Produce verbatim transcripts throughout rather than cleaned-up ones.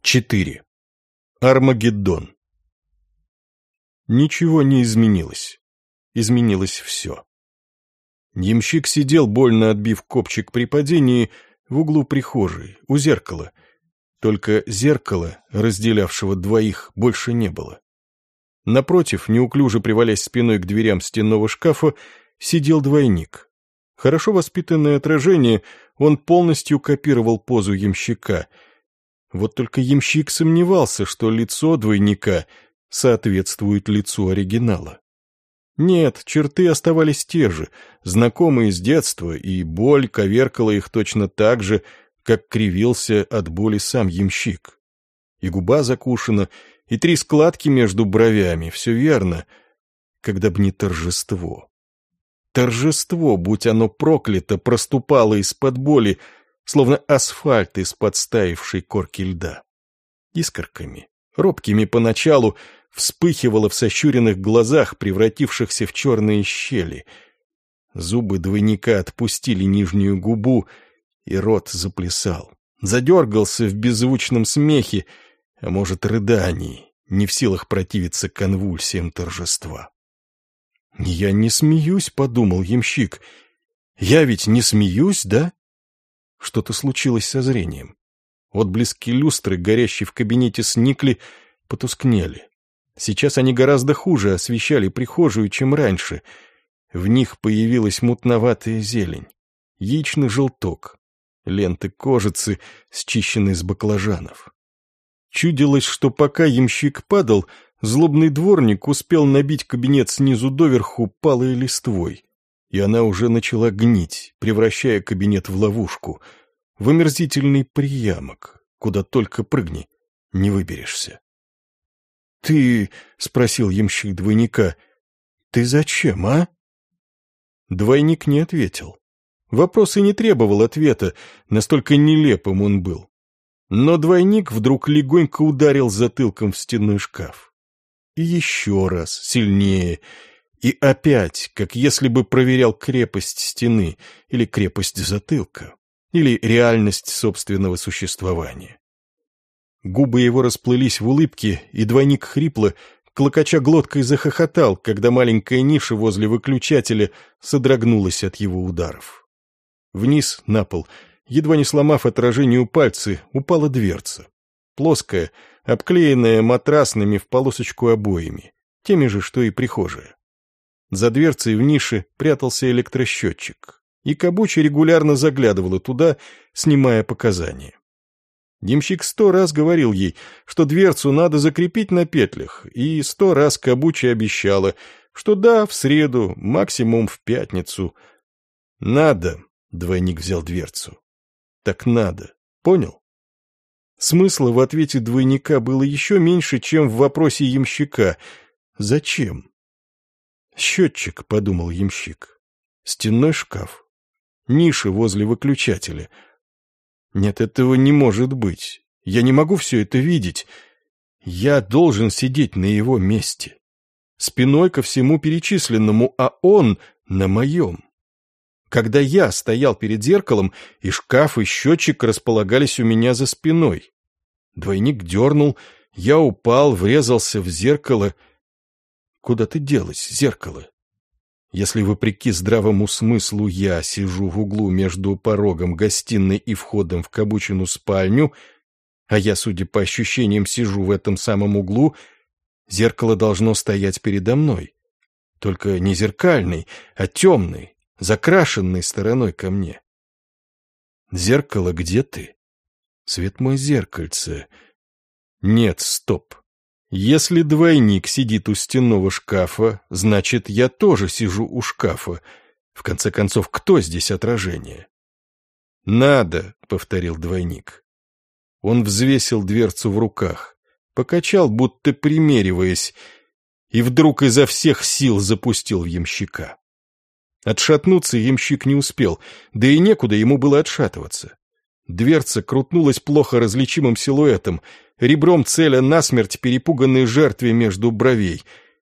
четыре. Армагеддон. Ничего не изменилось. Изменилось все. Ямщик сидел, больно отбив копчик при падении, в углу прихожей, у зеркала. Только зеркала, разделявшего двоих, больше не было. Напротив, неуклюже привалясь спиной к дверям стенного шкафа, сидел двойник. Хорошо воспитанное отражение, он полностью копировал позу ямщика. Вот только ямщик сомневался, что лицо двойника соответствует лицу оригинала. Нет, черты оставались те же, знакомые с детства, и боль коверкала их точно так же, как кривился от боли сам ямщик. И губа закушена, и три складки между бровями, все верно, когда б не торжество. Торжество, будь оно проклято, проступало из-под боли, словно асфальт из-под стаившей корки льда. Искорками, робкими поначалу, вспыхивало в сощуренных глазах, превратившихся в черные щели. Зубы двойника отпустили нижнюю губу, и рот заплясал. Задергался в беззвучном смехе, а может, рыдании, не в силах противиться конвульсиям торжества. «Я не смеюсь», — подумал ямщик. «Я ведь не смеюсь, да?» Что-то случилось со зрением. Отблески люстры, горящей в кабинете, сникли, потускнели. Сейчас они гораздо хуже освещали прихожую, чем раньше. В них появилась мутноватая зелень, яичный желток, ленты кожицы, счищенные с баклажанов. Чудилось, что пока ямщик падал, злобный дворник успел набить кабинет снизу доверху палой листвой, и она уже начала гнить, превращая кабинет в ловушку, в омерзительный приямок, куда только прыгни, не выберешься. «Ты...» — спросил ямщик двойника. «Ты зачем, а?» Двойник не ответил. Вопрос и не требовал ответа, настолько нелепым он был. Но двойник вдруг легонько ударил затылком в стенной шкаф. И еще раз, сильнее, и опять, как если бы проверял крепость стены, или крепость затылка, или реальность собственного существования. Губы его расплылись в улыбке, и двойник хрипло, клокоча глоткой, захохотал, когда маленькая ниша возле выключателя содрогнулась от его ударов. Вниз, на пол, едва не сломав отражению пальцы, упала дверца. Плоская, обклеенная матрасными в полосочку обоями, теми же, что и прихожая. За дверцей в нише прятался электросчетчик, и Кабучи регулярно заглядывала туда, снимая показания. Ямщик сто раз говорил ей, что дверцу надо закрепить на петлях, и сто раз Кабучи обещала, что да, в среду, максимум в пятницу. «Надо», — двойник взял дверцу. «Так надо, понял?» Смысла в ответе двойника было еще меньше, чем в вопросе ямщика. «Зачем?» «Счетчик», — подумал ямщик. «Стенной шкаф. Ниша возле выключателя. Нет, этого не может быть. Я не могу все это видеть. Я должен сидеть на его месте. Спиной ко всему перечисленному, а он на моем. Когда я стоял перед зеркалом, и шкаф, и счетчик располагались у меня за спиной. Двойник дернул, я упал, врезался в зеркало. Куда ты делось, зеркало? Если, вопреки здравому смыслу, я сижу в углу между порогом гостиной и входом в Кабучину спальню, а я, судя по ощущениям, сижу в этом самом углу, зеркало должно стоять передо мной. Только не зеркальной, а темной, закрашенной стороной ко мне. Зеркало, где ты? Свет мой зеркальце. Нет, стоп. Если двойник сидит у стенного шкафа, значит, я тоже сижу у шкафа. В конце концов, кто здесь отражение? «Надо», — повторил двойник. Он взвесил дверцу в руках, покачал, будто примериваясь, и вдруг изо всех сил запустил в ямщика. Отшатнуться ямщик не успел, да и некуда ему было отшатываться. Дверца крутнулась плохо различимым силуэтом, ребром целя насмерть перепуганной жертве между бровей.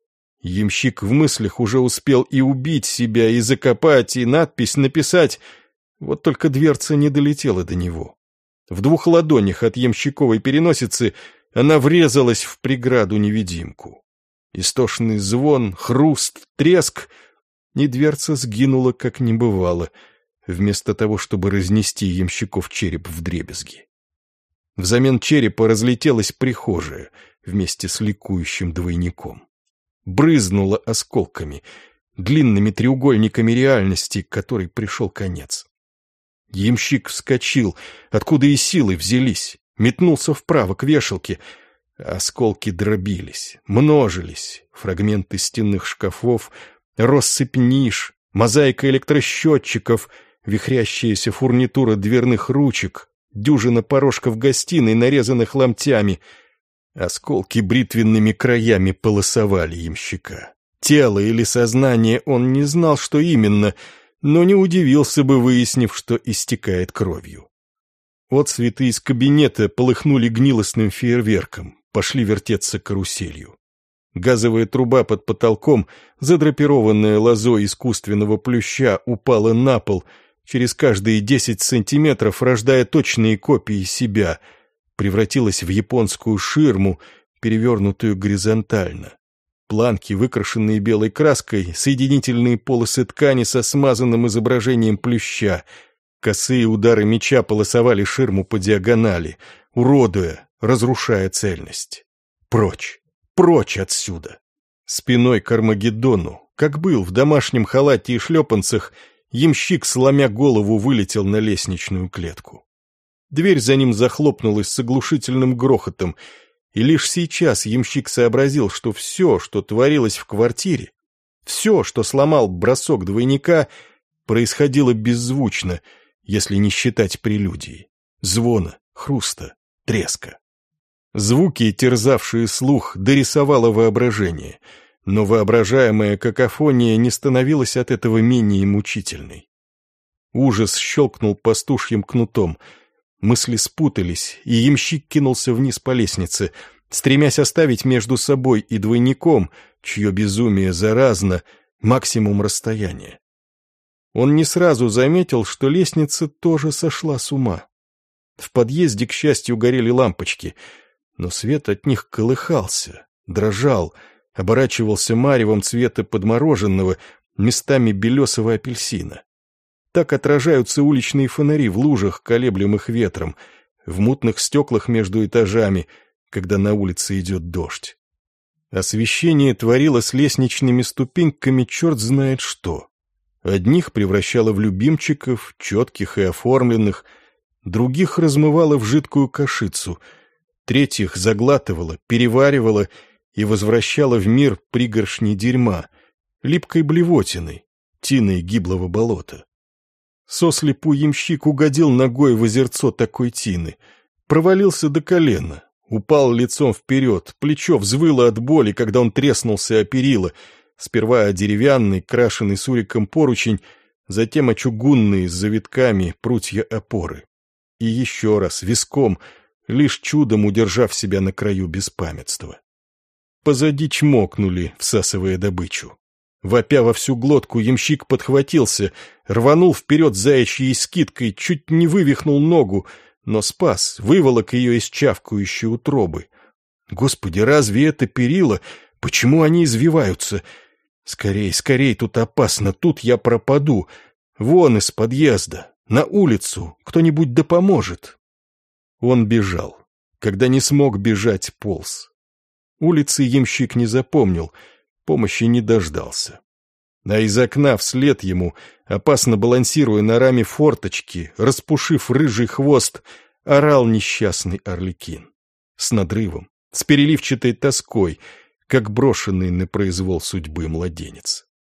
Ямщик в мыслях уже успел и убить себя, и закопать, и надпись написать, вот только дверца не долетела до него. В двух ладонях от ямщиковой переносицы она врезалась в преграду-невидимку. Истошный звон, хруст, треск, и дверца сгинула, как не бывало, вместо того, чтобы разнести ямщиков череп вдребезги. Взамен черепа разлетелась прихожая вместе с ликующим двойником. Брызнула осколками, длинными треугольниками реальности, к которой пришел конец. Ямщик вскочил, откуда и силы взялись, метнулся вправо к вешалке. Осколки дробились, множились, фрагменты стенных шкафов, россыпь ниш, мозаика электросчетчиков, вихрящаяся фурнитура дверных ручек, дюжина порожков гостиной, нарезанных ломтями. Осколки бритвенными краями полосовали ямщика. Тело или сознание он не знал, что именно, но не удивился бы, выяснив, что истекает кровью. Отцветы из кабинета полыхнули гнилостным фейерверком, пошли вертеться каруселью. Газовая труба под потолком, задрапированная лозой искусственного плюща, упала на пол, через каждые десять сантиметров рождая точные копии себя, превратилась в японскую ширму, перевернутую горизонтально. Планки, выкрашенные белой краской, соединительные полосы ткани со смазанным изображением плюща. Косые удары меча полосовали ширму по диагонали, уродуя, разрушая цельность. Прочь, прочь отсюда! Спиной к Армагеддону, как был в домашнем халате и шлепанцах, ямщик, сломя голову, вылетел на лестничную клетку. Дверь за ним захлопнулась с оглушительным грохотом, и лишь сейчас ямщик сообразил, что все, что творилось в квартире, все, что сломал бросок двойника, происходило беззвучно, если не считать прелюдии, звона, хруста, треска. Звуки, терзавшие слух, дорисовало воображение, но воображаемая какофония не становилась от этого менее мучительной. Ужас щелкнул пастушьим кнутом, мысли спутались, и ямщик кинулся вниз по лестнице, стремясь оставить между собой и двойником, чье безумие заразно, максимум расстояния. Он не сразу заметил, что лестница тоже сошла с ума. В подъезде, к счастью, горели лампочки, но свет от них колыхался, дрожал, оборачивался маревом цвета подмороженного, местами белесого апельсина. Так отражаются уличные фонари в лужах, колеблемых ветром, в мутных стеклах между этажами, когда на улице идет дождь. Освещение творило с лестничными ступеньками черт знает что. Одних превращало в любимчиков, четких и оформленных, других размывало в жидкую кашицу, третьих заглатывало, переваривало и возвращало в мир пригоршни дерьма, липкой блевотиной, тиной гиблого болота. Сослепу ямщик угодил ногой в озерцо такой тины, провалился до колена, упал лицом вперед, плечо взвыло от боли, когда он треснулся о перила, сперва о деревянный, крашеный суриком поручень, затем о чугунные с завитками прутья опоры. И еще раз, виском, лишь чудом удержав себя на краю беспамятства. Позади чмокнули, всасывая добычу. Вопя во всю глотку, ямщик подхватился, рванул вперед заячьей скидкой, чуть не вывихнул ногу, но спас, выволок ее из чавкающей утробы. Господи, разве это перила? Почему они извиваются? Скорей, скорей, тут опасно, тут я пропаду. Вон из подъезда, на улицу, кто-нибудь да поможет. Он бежал. Когда не смог бежать, полз. Улицы ямщик не запомнил, помощи не дождался. А из окна вслед ему, опасно балансируя на раме форточки, распушив рыжий хвост, орал несчастный Арлекин. С надрывом, с переливчатой тоской, как брошенный на произвол судьбы младенец.